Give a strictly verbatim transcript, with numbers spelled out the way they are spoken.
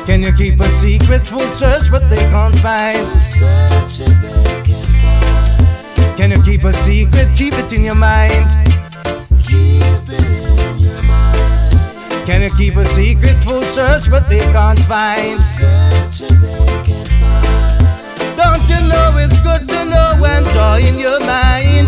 Can you keep a secret? Full search, but they can't find. Search and they can't find. Can you keep a secret? Keep it in your mind. Keep it in your mind. Can you keep a secret? Full search, but they can't find. Search and they can't find. Don't you know it's good to know and joy in your mind?